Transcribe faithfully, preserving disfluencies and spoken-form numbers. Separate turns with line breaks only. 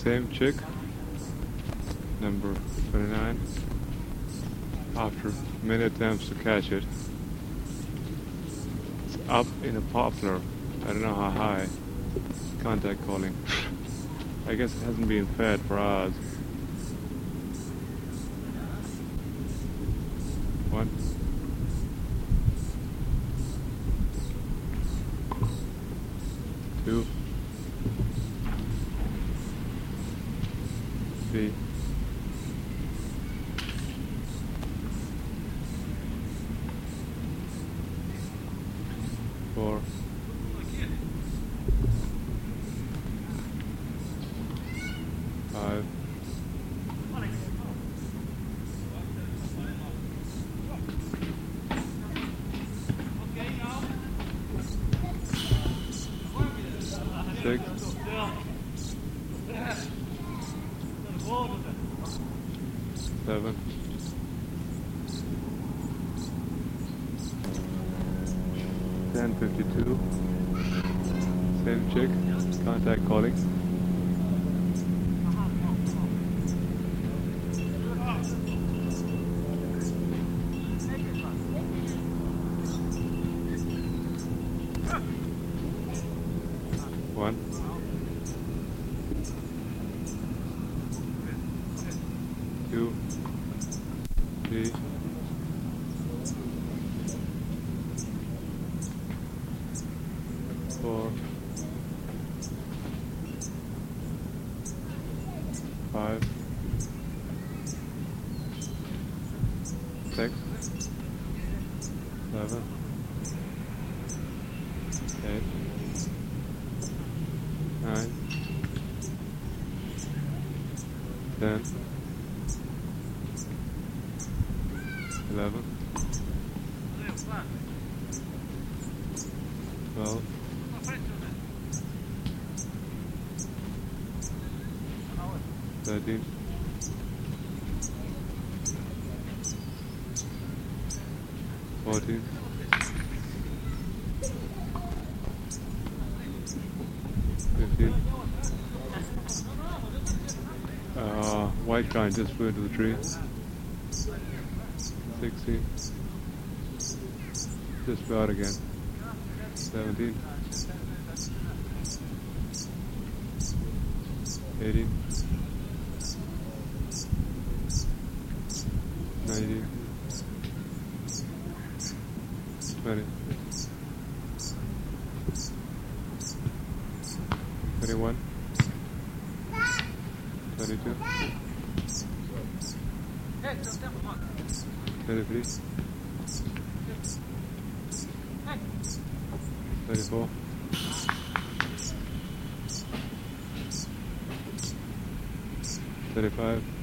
Same chick, number twenty-nine. After many attempts to catch it, it's up in a poplar. I don't know how high. Contact calling. I guess it hasn't been fed for hours. One. Two. Three. Four. Five. Six. Seven. Ten fifty-two. Same chick. Contact calling. One. Two. Three. Four. Five. Six. Seven. Eight. Nine. Ten. Eleven. Twelve. Thirteen. Fourteen. Fifteen. Uh, white guy just flew into the tree. Sixteen. Just flew out again. Seventeen. Eighteen. Nineteen. Twenty. Twenty-one. Twenty-two. Thirty-three. Thirty-four. Thirty-five.